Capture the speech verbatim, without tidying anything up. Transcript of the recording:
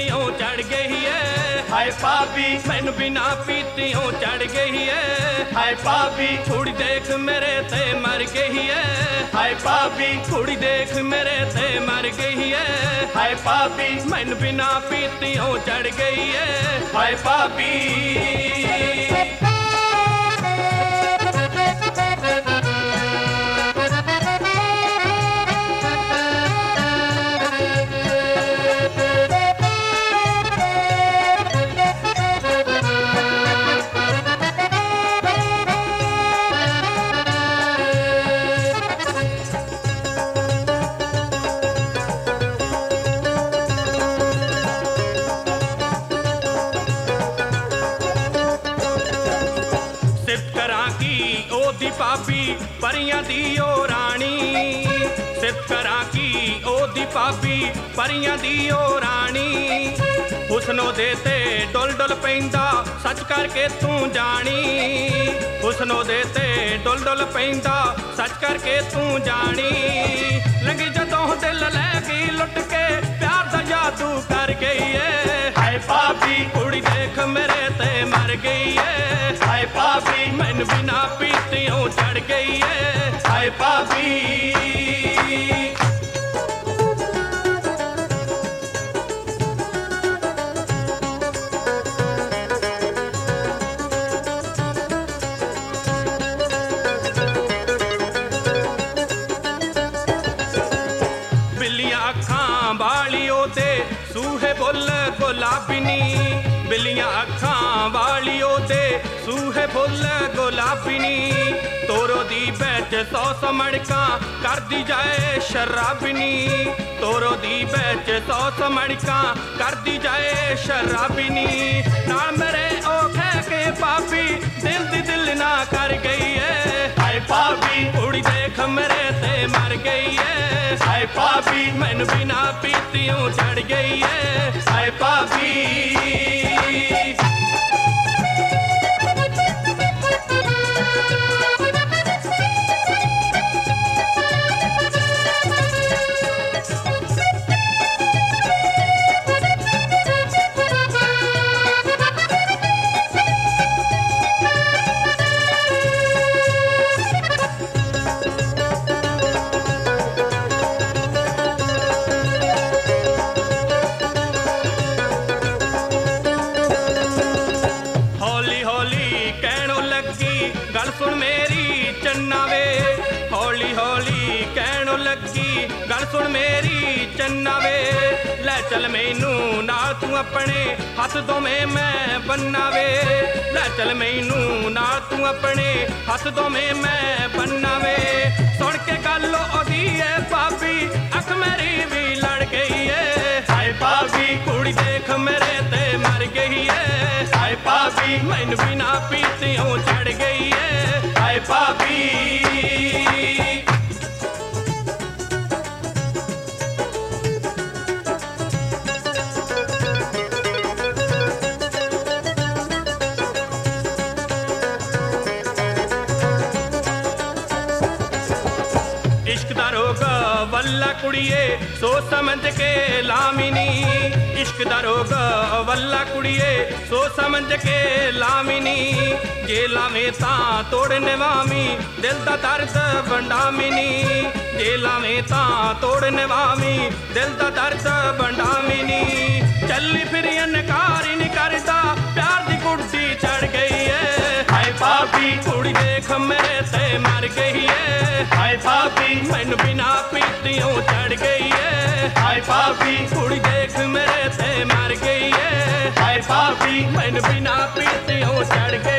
पीतियों चढ़ गई है। हाय भाभी मैनू बिना पीतियों चढ़ गई है। हाय भाभी कुड़ी देख मेरे ते मर गई है। हाय भाभी कुड़ी देख मेरे ते मर गई है। हाय भाभी मैनू बिना पीतियों चढ़ गई है। हाय भाभी भाभी परियां दी ओ रानी सिर्फ करा की ओदी भाभी परियां दी ओ रानी हुस्नो दे ते डुल डुल पैंदा सच करके तू जानी हुस्नो दे ते डुल डुल पैंदा सच करके तू जानी लंघी जदों दिल लै गई लुट के प्यार दा जादू कर गई है। हाय भाभी कुड़ी देख मेरे ते मर गई है। हाय भाभी मैनू बिना पीतियों चढ़ गई है। हाय भाभी बिल्लियां अखां वाली ओदे सूहे बुल गुलाबीनी बिल्लियां अखां वाली ओदे सूहे फुल गुलाबीनी तोरो दी बैच सौ सौ मड़का कर दी जाए शराबिनी तोरो दी बैच सौ सौ मड़का कर दी जाए शराबिनी नाल मेरे ओ कह के भाभी दिल दी दिल ना कर गई है। हाय भाभी कुड़ी देख मेरे ते मर गई है। हाय भाभी मैनू बिना पीतियों चढ़ गई है। हाय भाभी गल सुन मेरी चन्ना वे हौली हौली कहणों लगी गल सुन मेरी चन्ना वे लै चल मैनू नाल तू अपने हथ दोवें मैं बन्ना वे लै चल मैनू नाल तू अपने हथ दोवें मैं बन्ना वे सुन के गल ओदी है भाभी अख मेरी भी लड़ गई है। हाय भाभी कुड़ी देख मेरे ते मर गई है। हाय भाभी मैनू बिना पीतियों चढ़ गई है। हाय भाभी इश्क दा रोग वल्ला कुड़िए सोच समझ के लामिनी इश्क दा रोग वल्ला कुड़िए सोच समझ के लामिनी जे लावे तां तोड़ने वामी दिल दा दर्द बंडामिनी जे लावे तां तोड़ने वामी दिल दा दर्द बंडामिनी चली फिर इनकार ही नहीं करदा प्यार दी गुड्डी चढ़ गई है। हाय भाभी कुड़ी देख मेरे ते मर गई है। हाय भाभी मैनू बिना पीतियों चढ़ गई है। हाय भाभी कुड़ी देख मेरे ते मर गई है। हाय भाभी मैनू बिना पीतियों चढ़ गई